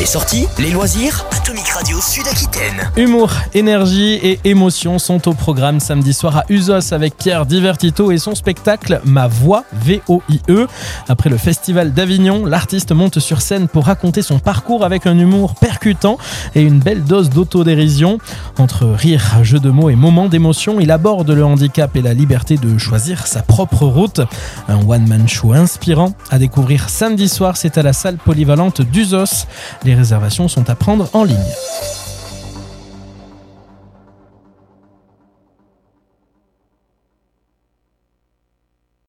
Les sorties, les loisirs, Atomic Radio Sud-Aquitaine. Humour, énergie et émotion sont au programme samedi soir à Uzos avec Pierre Divertito et son spectacle Ma Voix, VOIE. Après le festival d'Avignon, l'artiste monte sur scène pour raconter son parcours avec un humour percutant et une belle dose d'autodérision. Entre rire, jeux de mots et moments d'émotion, il aborde le handicap et la liberté de choisir sa propre route. Un one-man show inspirant à découvrir samedi soir, c'est à la salle polyvalente d'Uzos. Les réservations sont à prendre en ligne.